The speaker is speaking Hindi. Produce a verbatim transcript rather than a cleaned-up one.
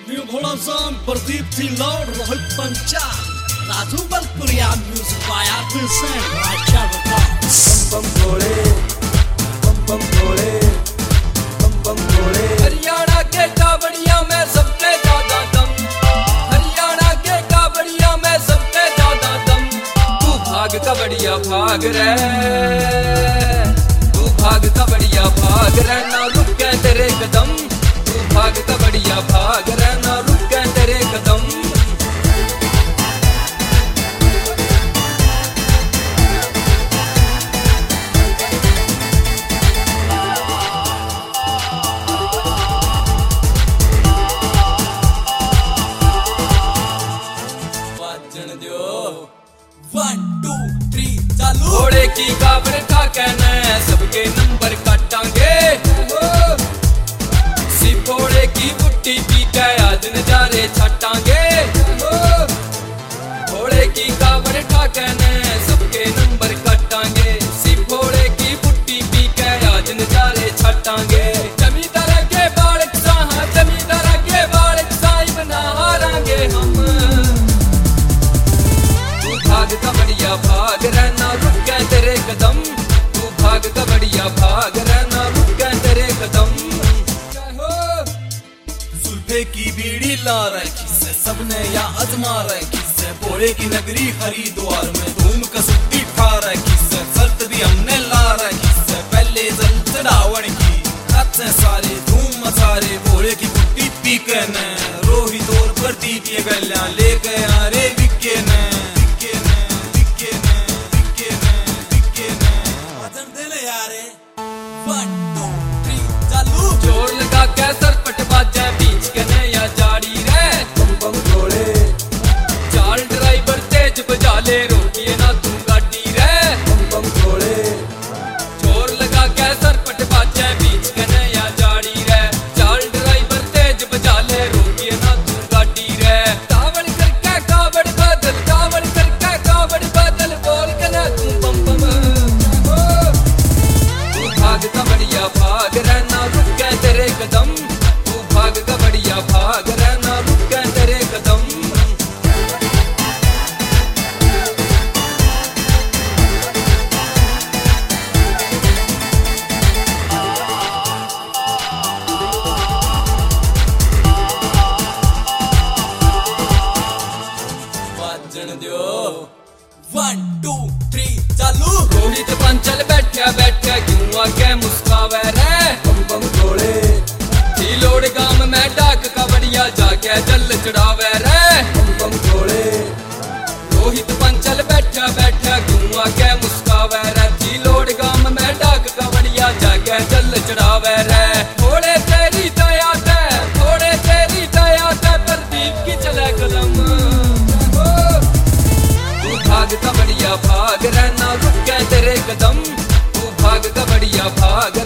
न्यू घोड़ासान प्रदीप थी लौट Rohit Panchal Raju Balpuriya music by artist Raja बता बम बम घोड़े बम बम घोड़े बम बम घोड़े। हरियाणा के कावड़िया में सबसे ज्यादा दम, हरियाणा के कावड़िया में सबसे ज्यादा दम। तू भाग कबड़िया भाग रे, तू भाग कबड़िया भाग रे, ना रुके तेरे कदम। तू भाग कबड़िया भाग रे, ना रुके तेरे कदम। वन टू थ्री चालू। घोड़े की कावड़ ठाके ने सबके नंबर काटांगे। सिर्फ घोड़े की बुट्टी पी के आज नजारे छाटांगे। घोड़े की कावड़ ठाके ने सबके नंबर काटांगे। सिर्फ घोड़े की बुट्टी पी के आज नजारे छाटांगे। जमींदार के बालक साहा, जमींदार के बालक साई बना हारांगे हम। भाग कबड़िया भाग रहना रुके तेरे कदम। तू भाग कबड़िया भाग रहना रुके तेरे कदम। सुल्फे की बीड़ी ला रखी से सबने या अजमा रखी से। भोले की नगरी हरिद्वार में धूम कसुट्टी ठा रखी से। शर्त भी हमने ला रखी से पहले जल चढ़ावण की। अच्छे सारे धूम मचारे भोले की बुट्टी पी के ने। रोहित और प्रदीप ये गलियां लेके आ रे विके ने। जोर लगा के सरपट बाजे बीच कने या जाड़ी रे। बम बम घोड़े चाल ड्राइवर तेज बजा ले, रोकिए ना तू गाड़ी रे। बम बम घोड़े जोर लगा के सरपट बाजे बीच कने या जाड़ी रे। चाल ड्राइवर तेज बजा ले, रोकिए ना तू गाड़ी रे। कावड़ करके कावड़ बदल, कावड़ करके कावड़ बदल, बोल कने तू बम बम। तू भाग कबड़िया भाग रहना रुके तेरे कदम। तू भाग कबड़िया भाग रहना रुके तेरे कदम। वन टू थ्री चालू। रोहित पंचल बैठा बैठा क्यों आके मुस्कावे रे। बम बम घोड़े लोड़ गांव में डाक कबड़िया जाके जल चढ़ावे रे। बम बम घोड़े रोहित पंचल बैठा बैठा क्यों आके मुस्कावे रे। लोड़ गांव में डाक कबड़िया जाके जल चढ़ावे रे। थोड़े तेरी दया ते, थोड़े तेरी दया ते प्रदीप की चले कदम। तू भाग कबड़िया भाग रहना रुके तेरे कदम। तू भाग कबड़िया भाग